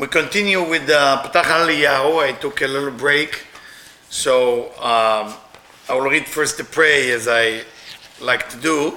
continue with Patach Eliyahu. I took a little break, so I will read first the prayer as I like to do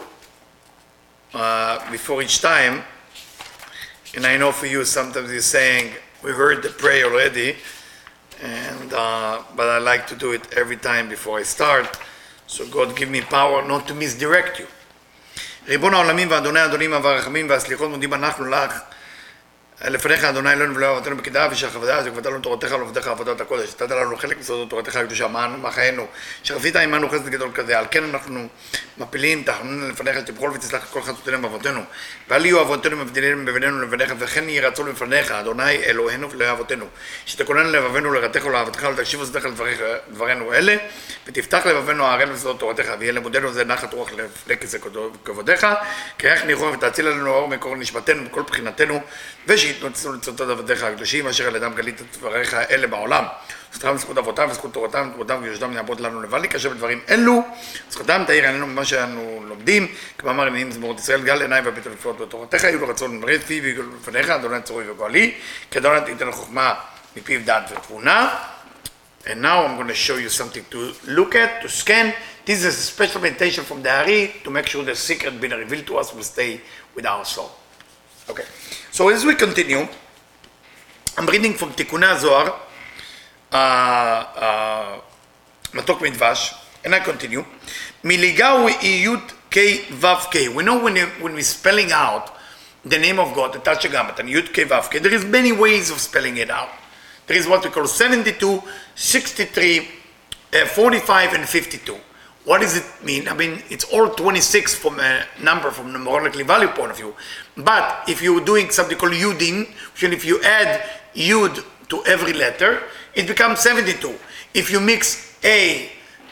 before each time. And I know for you, sometimes you're saying, we heard the prayer already, and but I like to do it every time before I start, so God give me power not to misdirect you. ריבון העולמים ואדוני האדונים והרחמים והסליחות מודים אנחנו לך לפניך אדוני אלוהינו ולאהוב אבותינו בקדמה ושהכבדה שכבדת לנו תורתך ולעובדיך עבודת הקודש נתת לנו חלק מסודות תורתך הקדושה מה חיינו שרצית עמנו חסד גדול כזה על כן אנחנו מפילים תחנון לפניך שתבחול ותסלח כל חטאותינו ואבותינו ואל יהיו אבותינו מבדילנו בינינו לבניך וכן יהי רצון לפניך אדוני אלוהינו ולאהוב אבותינו שתכונן לבבנו לרתך ולאהבתך ולתקשיב שדך לדברינו אלה ותפתח לבבנו הערל וסודות תורתך ויהיה למודנו זה נחת רוח לכס כבודך כרך ניחוח ותאציל לנו אור מקור נשמתנו בכל בחינתנו שיתנוצצו לצוות עבדיך הקדושים אשר על ידם גלית את דבריך אלה בעולם זכותם זכות אבותם וזכות תורתם וכבודם ויושדם יעבוד לנו לבד להיקשב בדברים אלו זכותם תאיר עלינו ממה שאנו לומדים כמאמר ימינים זמורות ישראל גל עיניי והביט לפלאות בתורתך יהיו לרצון מרד פי ויגאל לפניך אדוני צורי וגואלי כאדוני תיתן חוכמה מפיו דעת ותבונה. And now I'm going to show you something to look at, to scan. This is a special meditation from the Ari to make sure the secret being revealed to us will stay with our soul. Okay, so as we continue, I'm reading from Tikkunei Zohar, Matok Midvash, and I continue. Miligahu Yud K Vav K. We know when we're spelling out the name of God, the Tetragrammaton, and Yud K Vav K, there is many ways of spelling it out. There is what we call 72, 63, 45, and 52. What does it mean? I mean, it's all 26 from a number from the numerically value point of view. But if you're doing something called Yudin, which if you add Yud to every letter, it becomes 72. If you mix a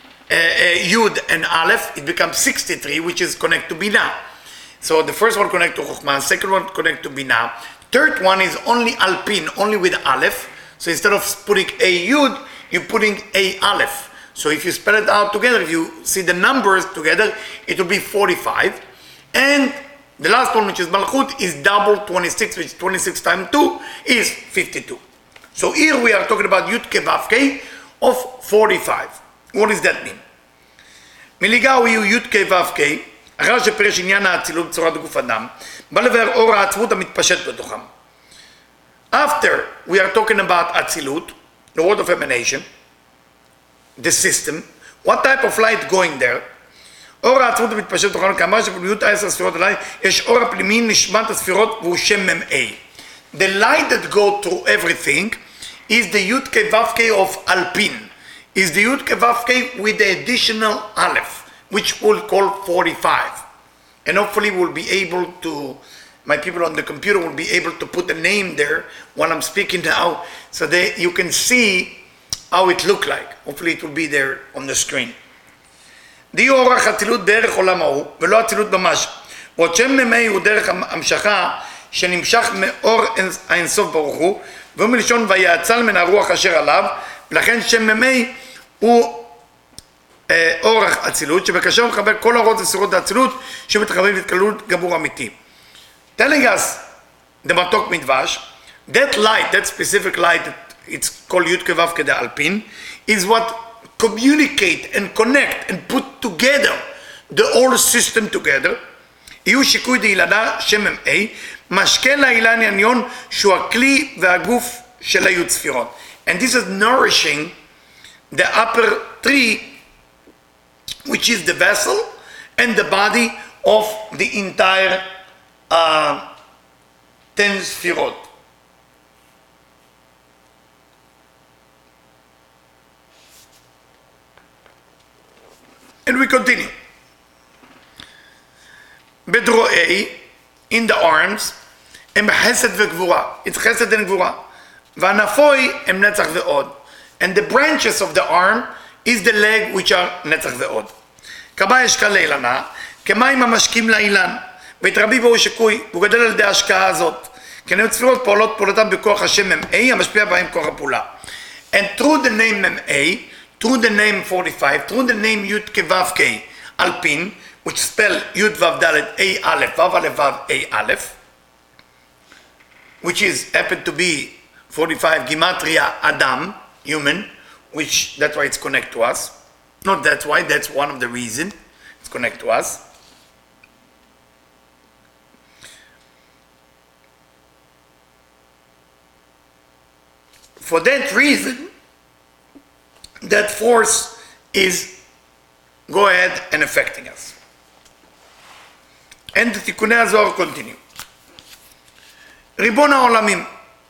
Yud and Aleph, it becomes 63, which is connect to Binah. So the first one connect to Chokhmah, second one connect to Binah. Third one is only Alpin, only with Aleph. So instead of putting a Yud, you're putting a Aleph. So if you spell it out together, if you see the numbers together, it will be 45. And the last one, which is Malchut, is double 26, which 26 times 2 is 52. So here we are talking about Yud Ke Vav Ke of 45. What does that mean? מליגהו יהיו י' כ' ו' כ', אחר שפרש עניין האצילות בצורת גוף אדם, בא לבאר אור העצמות המתפשט בתוכם. After we are talking about Atzilut, the word of emanation, the system, what type of light going there? אור העצמות המתפשט בתוכם, כאמר שבפנימיות 10 ספירות עליי, יש אור הפנימי נשמת הספירות והוא שם מ"ה. The light that go through everything is the Yud K Vav K of Alpin, is the Yud K Vav K with the additional Aleph, which we'll call 45. And hopefully we'll be able to, my people on the computer will be able to put a name there while I'm speaking now, so that you can see how it look like. Hopefully it will be there on the screen. די אורח אצילות דרך עולם ההוא, ולא אצילות ממש. ועוד שם מ"ה הוא דרך המשכה, שנמשך מאור האינסוף ברוך הוא, והוא מלשון ויעצל מן הרוח אשר עליו, ולכן שם מ"ה הוא אורח אצילות, שבקשר מחבר כל אורות וסירות האצילות, שמתחברים להתקללות גבור אמיתי. Telling us, the מתוק מדבש, that light, that specific light, it's called Yud Ke Vav Ke the Alpin, is what communicate and connect and put together the whole system together. יהיו שיקוי דהילדה שם מ"ה, משקה לאילן עניון שהוא הכלי והגוף של היוד ספירות. And this is nourishing the upper tree, which is the vessel and the body of the entire 10 ספירות. And we continue. בדרועי, in the arms, הם חסד וגבורה. It's חסד and גבורה. והנפוי הם נצח ועוד. And the branches of the arm is the leg which are נצח ועוד. כבה אשכה לאילנה, כמים המשקים לאילן, והתרבי בו שיקוי, והוא גדל על ידי ההשקעה הזאת. כי הן צפירות פועלות פעולתם בכוח השם מ"ה, המשפיע בהם כוח הפעולה. And through the name מ"ה, through the name 45, through the name Yud Ke Vav Ke, Alpin, which spell Yud Vav Dalet A Aleph, Vav Aleph Vav A Aleph, which is happened to be 45 Gematria Adam, human, which that's why it's connect to us. Not that's why, that's one of the reason it's connect to us. For that reason, that force is go ahead and affecting us. And the Tikkunei HaZohar continue. ריבון העולמים,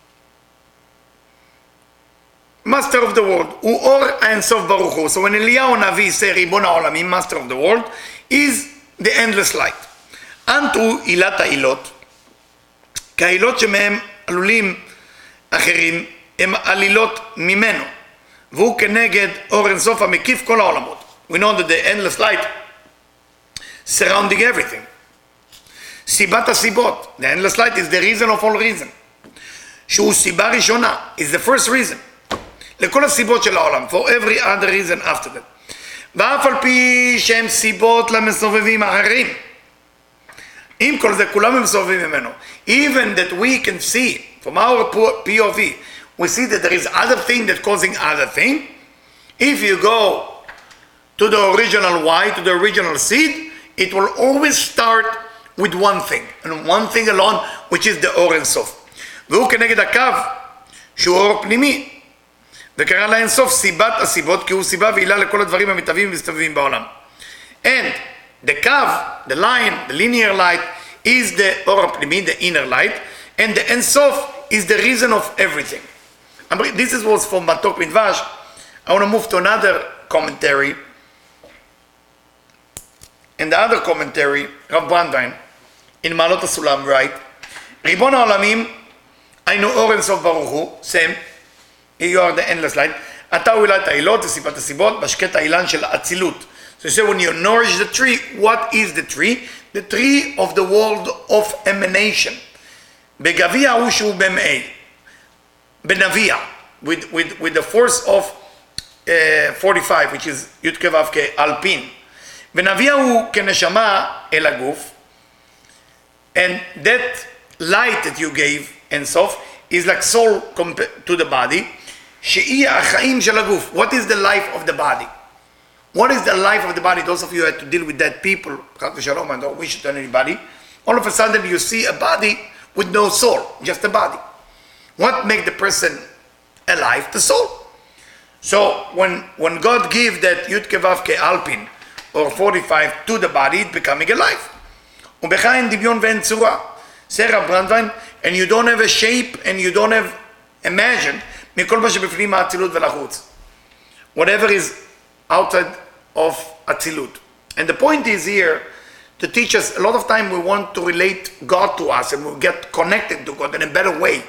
Master of the world, הוא אור האינסוף ברוך הוא. So when Eliyahu Navi say ריבון העולמים, Master of the world, is the endless light. אנטו עילת העילות, כי העילות שמהם עלולים אחרים, הם עלילות ממנו, והוא כנגד אור אינסוף המקיף כל העולמות. We know that the endless light surrounding everything. סיבת הסיבות, the endless light is the reason of all reason. שהוא סיבה ראשונה, is the first reason. לכל הסיבות של העולם, for every other reason after that. ואף על פי שהם סיבות למסובבים אחרים. עם כל זה, כולם הם מסובבים ממנו. Even that we can see, from our POV, we see that there is other thing that causing other thing. If you go to the original Y, to the original seed, it will always start with one thing, and one thing alone, which is the אור אינסוף. והוא כנגד הקו, שהוא אור פנימי. וקרא לאינסוף סיבת הסיבות, כי הוא סיבה ועילה לכל הדברים המתהווים ומסתובבים בעולם. And the curve, the line, the linear light, is the אור הפנימי, the inner light, and the אינסוף is the reason of everything. This was from Matok Midvash. I want to move to another commentary. And the other commentary, Rav Brandwein, in מעלות הסולם, right? ריבון העולמים, היינו אור אינסוף ברוך הוא, same, you are the endless light, אתה הוא עילת העילות, וסיבת הסיבות, בשקט האילן של אצילות. So you say when you nourish the tree, what is the tree? The tree of the world of emanation. בגביע הוא שהוא במאי, בנביע, with the force of 45, which is י' כ' ו' כ', אלפין. ונביע הוא כנשמה אל הגוף, and that light that you gave, אינסוף, is like soul to the body, שהיא החיים של הגוף. What is the life of the body? What is the life of the body? Those of you who had to deal with dead people, I don't wish it on anybody, all of a sudden you see a body with no soul, just a body. What makes the person alive? The soul. So when God gives that Yud Kei Vav Kei Alpin, or 45 to the body, it's becoming alive. ובך אין דמיון ואין צורה. Say Rav Brandwein, and you don't have a shape and you don't have imagine מכל מה שבפנים האצילות ולחוץ. Whatever is outside of אצילות. And the point is here to teach us, a lot of time we want to relate God to us and we get connected to God in a better way.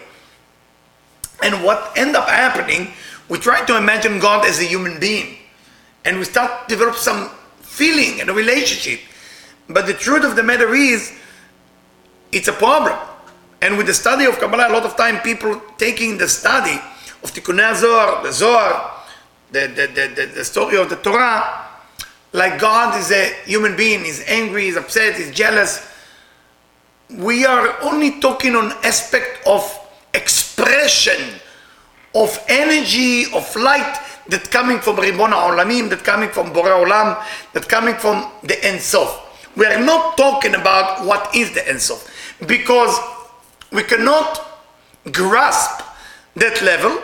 And what end up happening, we try to imagine God as a human being. And we start to develop some feeling and a relationship. But the truth of the matter is, it's a problem. And with the study of Kabbalah, a lot of time people taking the study of Tikkunei HaZohar, the Zohar, the story of the Torah, like God is a human being, he's angry, he's upset, he's jealous. We are only talking on aspect of expression, of energy, of light that coming from Ribon HaOlamim, that coming from Borei Olam, that coming from the Ein Sof. We are not talking about what is the Ein Sof, because we cannot grasp that level,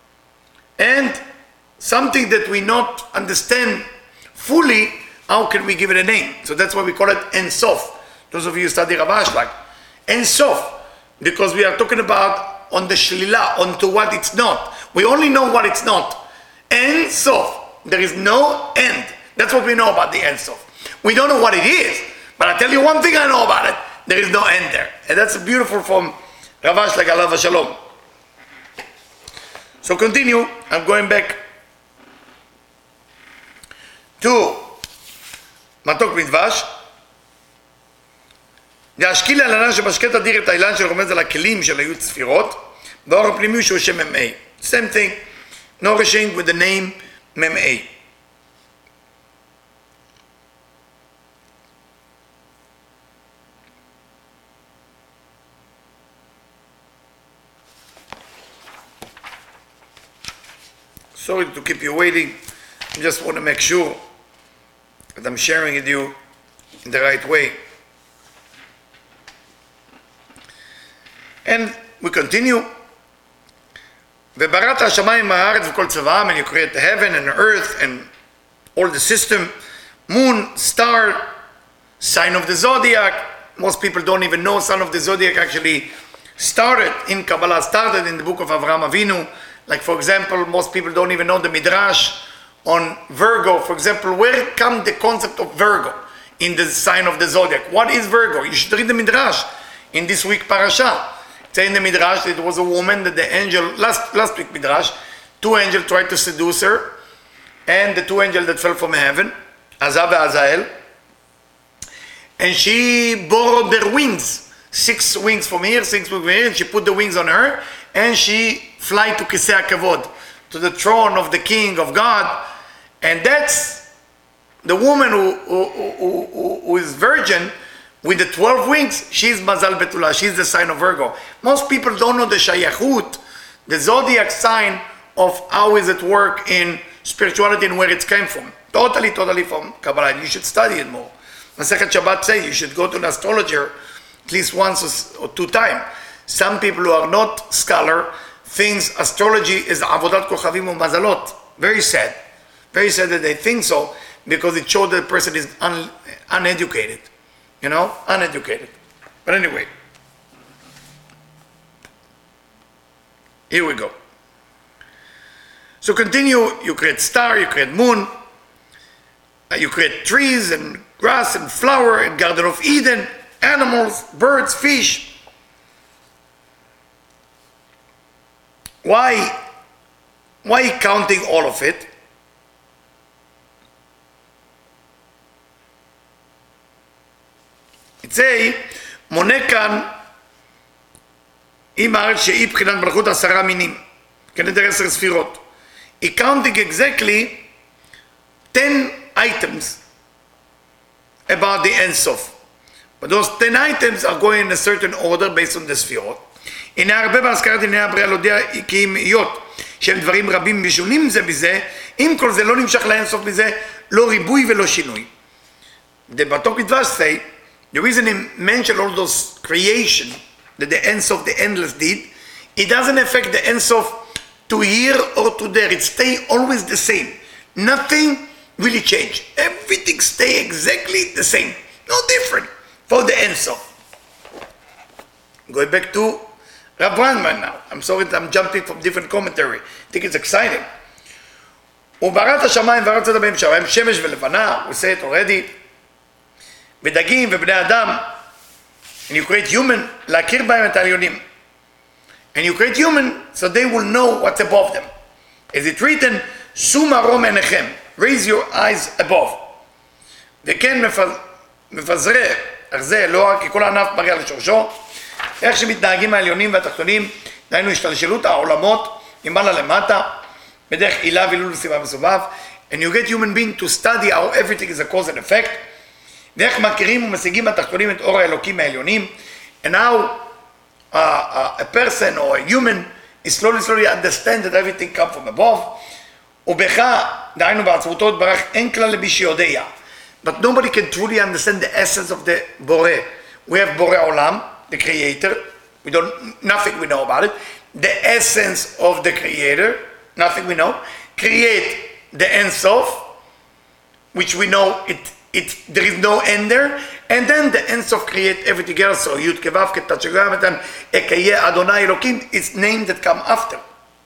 and something that we not understand fully, how can we give it a name? So that's why we call it Ein Sof. Those of you who study Rav Ashlag, Ein Sof, because we are talking about on the Shlila, onto what it's not. We only know what it's not. Ein Sof, there is no end. That's what we know about the Ein Sof. We don't know what it is, but I tell you one thing I know about it, there is no end there. And that's beautiful from Rav Ashlag, alav shalom. So continue, I'm going back to מתוק מדבש. להשקיל העלנה שבשקט אדיר את האילן שרומז על הכלים של היו צפירות, והאור הפנימי שהוא שם ממאי. Same thing, nourishing with the name ממאי. Sorry to keep you waiting. I just want to make sure that I'm sharing with you in the right way. And we continue. ובראת השמיים והארץ וכל צבאם, and you create the heaven and the earth and all the system, moon, star, sign of the zodiac. Most people don't even know sign of the zodiac actually started in Kabbalah, started in the book of Avraham Avinu. Like for example, most people don't even know the Midrash on Virgo. For example, where come the concept of Virgo in the sign of the zodiac? What is Virgo? You should read the Midrash in this week parasha. Say in the Midrash that it was a woman that the angel, last week Midrash, two angels tried to seduce her, and the two angels that fell from heaven, Azab and Azael, and she borrowed their wings, 6 wings from here, 6 wings from here, and she put the wings on her, and she fly to Kisei HaKavod, to the throne of the King of God, and that's the woman who is virgin, with the 12 wings, she's Mazal Betula, she's the sign of Virgo. Most people don't know the Shayachut, the zodiac sign of how is it work in spirituality and where it came from. Totally from Kabbalah, and you should study it more. Masechet Shabbat says you should go to an astrologer at least once or 2 times. Some people who are not scholar thinks astrology is Avodat Kochavim or Mazalot. Very sad that they think so, because it shows that the person is uneducated. You know, uneducated. But anyway, here we go. So continue, you create star, you create moon, you create trees and grass and flower and Garden of Eden, animals, birds, fish. Why counting all of it? say, מונה כאן עם הארץ שהיא בחינת מלכות 10 מינים, כנדר 10 ספירות. He counting exactly 10 items about the Ein Sof. But those 10 items are going in a certain order based on the ספירות. הנה הרבה בהזכרת ענייני הבריאה להודיע כי אם היות שהם דברים רבים משונים זה בזה, עם כל זה לא נמשך לאין סוף מזה, לא ריבוי ולא שינוי. The Batok Midvash say, the reason he mentioned all those creation that the Ein Sof, the endless did, it doesn't affect the Ein Sof to here or to there. It stay always the same. Nothing really change. Everything stay exactly the same. No different for the Ein Sof. Going back to Rav Brandman now. I'm sorry that I'm jumping from different commentary. I think it's exciting. ובראת השמיים וארץ הדמים שריים שמש ולבנה, we say it already, ודגים ובני אדם, and you create human, להכיר בהם את העליונים. And you create human so they will know what's above them. Is it written, שו מרום עיניכם, raise your eyes above. וכן מפזרי אחזה אלוה, כי כל הענף מראה על שורשו, איך שמתנהגים העליונים והתחתונים, דהיינו השתלשלות העולמות, ממעלה למטה, בדרך עילה ואילול וסיבה מסובב, and you get human being to study how everything is a cause and effect, ואיך מכירים ומשיגים התחתונים את אור האלוקים העליונים, and how a person or a human is slowly understand that everything comes from above, ובך, דהיינו בעצמותו יתברך, אין כלל למי שיודע. But nobody can truly understand the essence of the בורא. We have בורא עולם, the creator, nothing we know about it, the essence of the creator, nothing we know, create the Ein Sof, which we know there is no end there, and then the Ein Sof create everything else, so Yud Kevav Ketachagametan Ekeye Adonai Elokim, it's names that come after.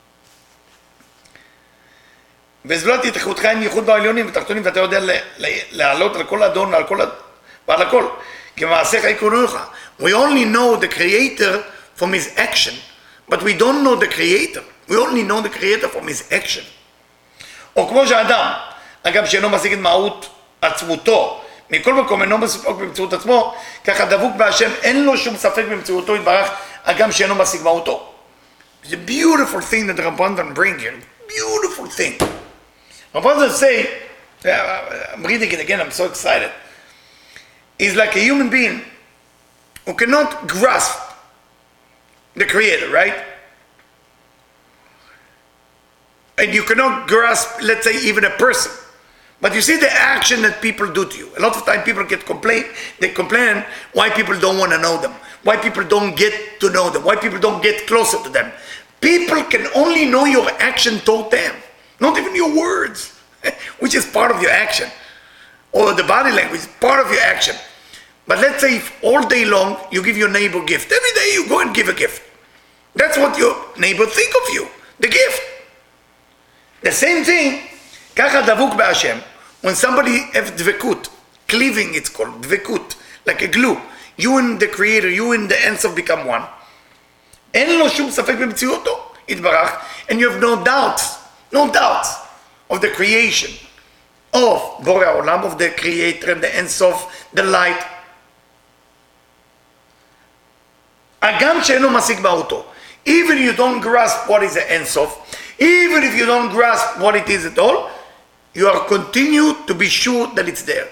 וזלת יתחותך עם ייחוד בעליונים ותחתונים, ואתה יודע לעלות על כל אדון ועל הכל, כי מעשיך יקרוניך. We only know the creator from his action, but we don't know the creator. We only know the creator from his action. או כמו שאדם, אגב שאינו משיג את מהות עצמותו, מכל מקום אינו מסופק במציאות עצמו, ככה דבוק בהשם, אין לו שום ספק במציאותו יתברך, אגם שאינו משיג מהותו. It's a beautiful thing that Rabbanan bring here. Beautiful thing. Rabbanan say, I'm reading it again, I'm so excited. He's like a human being who cannot grasp the creator, right? and you cannot grasp, let's say, even a person. But you see the action that people do to you. A lot of time people they complain why people don't want to know them, why people don't get to know them, why people don't get closer to them. People can only know your action toward them, not even your words, which is part of your action, or the body language is part of your action. But let's say if all day long you give your neighbor a gift, every day you go and give a gift. That's what your neighbor think of you, the gift. The same thing, ככה דבוק בהשם, when somebody has dvekut, cleaving it's called, dvekut, like a glue, you and the creator, you and the Ein Sof become one, אין לו שום ספק במציאותו, יתברך, and you have no doubts of the creation, of בורא העולם, of the creator and the Ein Sof, the light. הגם שאינו משיג מהותו, even if you don't grasp what is the Ein Sof, even if you don't grasp what it is at all, you are continue to be sure that it's there.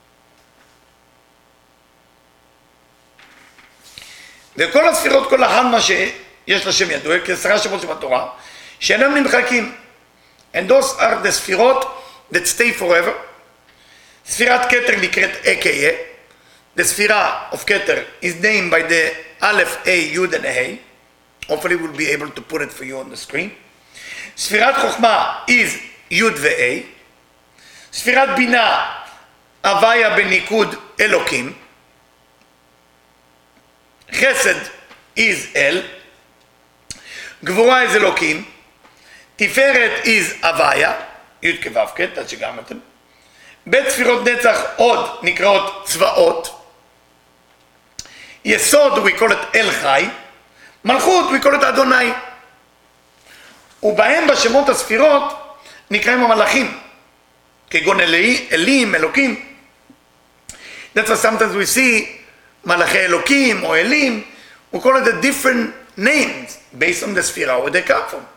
וכל הספירות, כל אחד מה שיש לשם ידוע, כעשרה שמות שבתורה, שאינם נמחקים. And those are the ספירות that stay forever. ספירת כתר נקראת אקיה. The ספירה of כתר is named by the Aleph, A, Yud and A. Hopefully we'll be able to put it for you on the screen. ספירת חוכמה is יוד ו-A. ספירת בינה, הוויה בניקוד אלוקים. חסד is אל. גבורה is אלוקים. תפארת is הוויה, יוד כו' עד שגם אתם. בית ספירות נצח עוד נקראות צבאות. יסוד we call it אל חי. מלכות we call it אדוני. ובהם בשמות הספירות נקראים המלאכים, כגון אלים, אלוקים. That's why sometimes we see מלאכי אלוקים או אלים, we call it the different names based on the ספירה where they come from.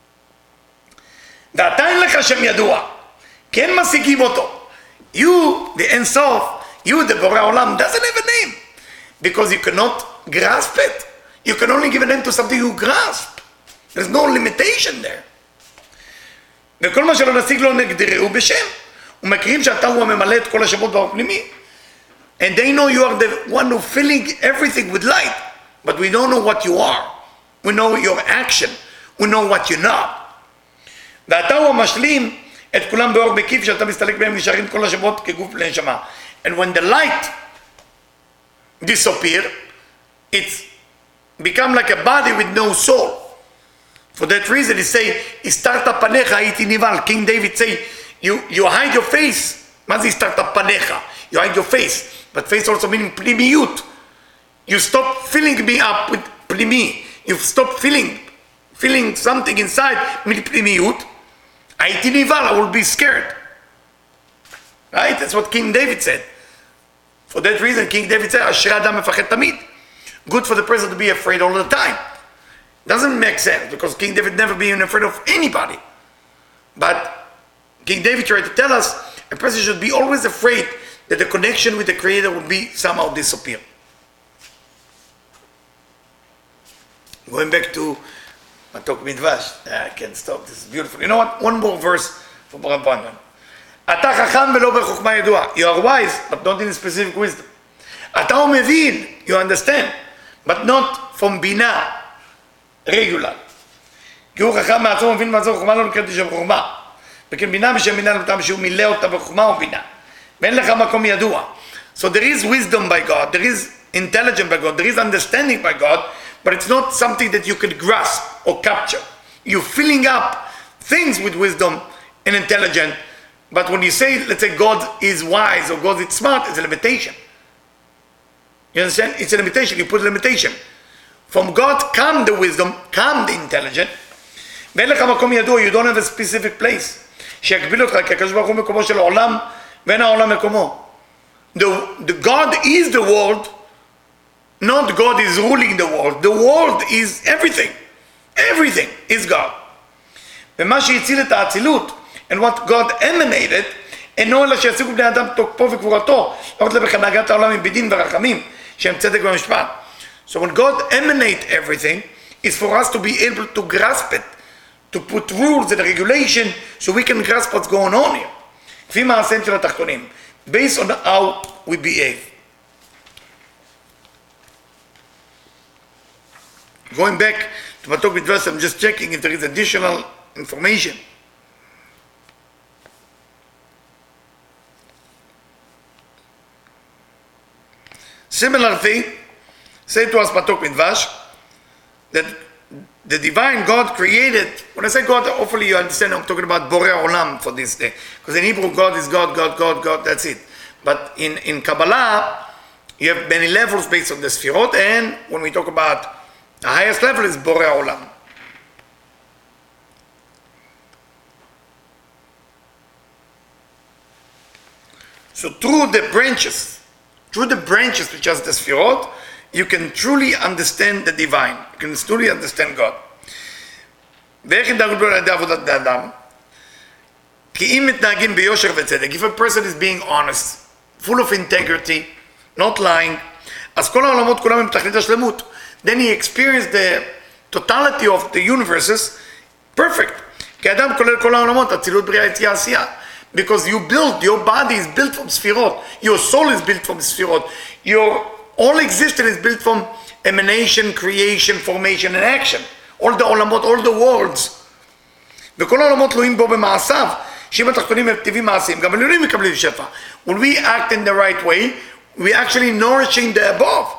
ועתה אין לך שם ידוע, כן משיגים אותו. You, the Ein Sof, you, the בורא העולם, doesn't have a name, because you cannot grasp it. You can only give a name to something you grasp. There's no limitation there. וכל מה שלא נשיג לו נגדרו בשם. ומכירים שאתה הוא הממלא את כל השמות באור פנימי. And they know you are the one who filling everything with light. But we don't know what you are. We know your action. We know what you're not. ואתה הוא המשלים את כולם באור מקיף שאתה מסתלק בהם נשארים כל השמות כגוף לנשמה. And when the light disappear, it's become like a body with no soul. For that reason, he say, "Istarta panecha iti nival." King David say, "You hide your face." מה זה istarta panecha? You hide your face, but face also meaning pnimiyut. You stop filling me up with pnimi. You stop feeling something inside with pnimiyut. Iti nival, I will be scared. Right? That's what King David said. For that reason, King David said, "Asher adam mefached tamid." Good for the person to be afraid all the time. Doesn't make sense, because King David never been afraid of anybody. But King David tried to tell us a person should be always afraid that the connection with the Creator will be somehow disappear. Going back to Matok Midvash, I can't stop, this is beautiful. You know what? One more verse for Baruch Bandman. אתה חכם ולא בחוכמה ידוע. You are wise, but not in specific wisdom. אתה הוא מבין, you understand, but not from בינה. regular. כי הוא חכם מעצמו מבין מעצמו חוכמה לא נקראת בשם חוכמה. וכן בינה בשם בינה למתם שהוא מילא אותה בחוכמה ובינה. ואין לך מקום ידוע. So there is wisdom by God, there is intelligence by God, there is understanding by God, but it's not something that you can grasp or capture. You're filling up things with wisdom and intelligence, but when you say, let's say God is wise or God is smart, it's a limitation. You understand? It's a limitation, you put a limitation. From God come the wisdom, come the intelligence. ואין לך מקום ידוע, you don't have a specific place. שיקביל אותך, כי הקדוש ברוך הוא מקומו של העולם, ואין העולם מקומו. The God is the world, not God is ruling the world. The world is everything. Everything is God. ומה שהציל את האצילות, and what God emanated, אינו אלא שישיגו בני אדם תוקפו וגבורתו, לא רק בהנהגת העולם עם בדין ורחמים, שהם צדק ומשפט. So when God emanates everything, it's for us to be able to grasp it, to put rules and regulation so we can grasp what's going on here. כפי מעשיהם של התחתונים, based on how we behave. Going back to Matok Midvas, I'm just checking if there is additional information. Similar thing, say to us Matok Midvash, that the divine God created, when I say God, hopefully you understand I'm talking about Borei Olam for this day. Because in Hebrew, God is God, God, God, God, that's it. But in Kabbalah, you have many levels based on the Sfirot, and when we talk about the highest level is Borei Olam. So through the branches which are the Sfirot, you can truly understand the divine. You can truly understand God. ואיך יתנהגו על ידי עבודת בני אדם? כי אם מתנהגים ביושר וצדק, if a person is being honest, full of integrity, not lying, אז כל העולמות כולם הם תכלית השלמות. Then he experienced the totality of the universes perfect. כי האדם כולל כל העולמות, אצילות בריאה יציאה עשייה. Because your body is built from Sfirot. Your soul is built from Sfirot. Your all existence is built from emanation, creation, formation, and action. All the עולמות, all the worlds. וכל העולמות תלויים בו במעשיו. שאם התחתונים הם טבעים מעשיים, גם עליונים מקבלים שפע. When we act in the right way, we actually nourishing the above.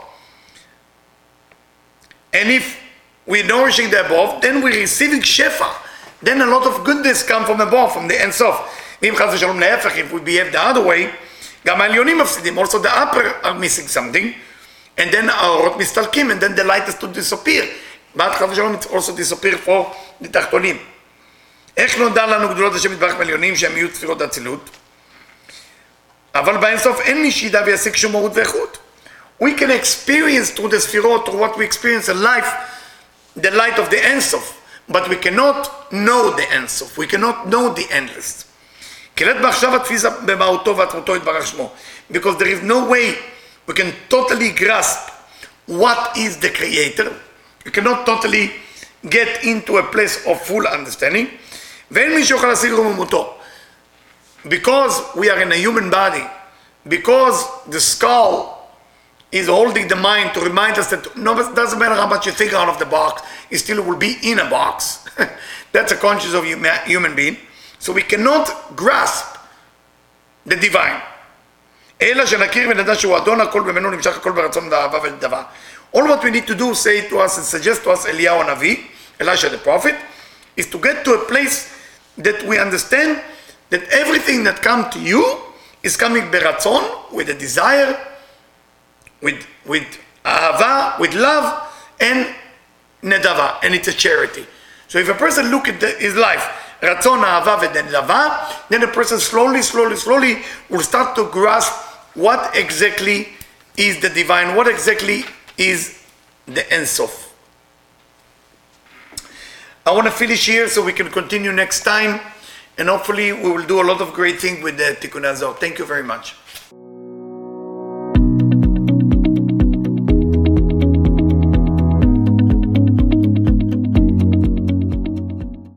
And if we're nourishing the above, then we're receiving shefa. Then a lot of goodness come from above, from the Ein Sof. ואם חס ושלום להפך, if we behave the other way, גם העליונים מפסידים. Also the upper are missing something. And then האורות מסתלקים, and then the light has to disappear. בעד חס ושלום it's also disappear for the תחתונים. איך נודע לנו גדולות השם יתברך מעליונים שהם יהיו ספירות אצילות? אבל באין סוף אין מי שידע וישיג שום מרות ואיכות. We can experience through the ספירות, through what we experience in life, the light of the Ein Sof, but we cannot know the Ein Sof. We cannot know the endless. כי לית בעכשיו התפיסה במהותו ועצמותו יתברך שמו. Because there is no way we can totally grasp what is the creator. You cannot totally get into a place of full understanding. ואין מי שיוכל להשיג רוממותו. Because we are in a human body, because the skull is holding the mind to remind us that no, it doesn't matter how much you think out of the box, it still will be in a box. That's a conscious of human being. So we cannot grasp the divine. אלא שנכיר ונדע שהוא אדון הכל במנו נמשך הכל ברצון ואהבה ודבה. All what we need to do, say to us and suggest to us Eliyahu Navi, Elisha the prophet, is to get to a place that we understand that everything that comes to you is coming beratzon, with a desire, with ahava, with love, and nedava, and it's a charity. So if a person look at his life, ratzon, ahava, and nedava, then the person slowly will start to grasp what exactly is the divine, what exactly is the Ein Sof. I want to finish here so we can continue next time, and hopefully we will do a lot of great things with the Tikkun Hazor. Thank you very much.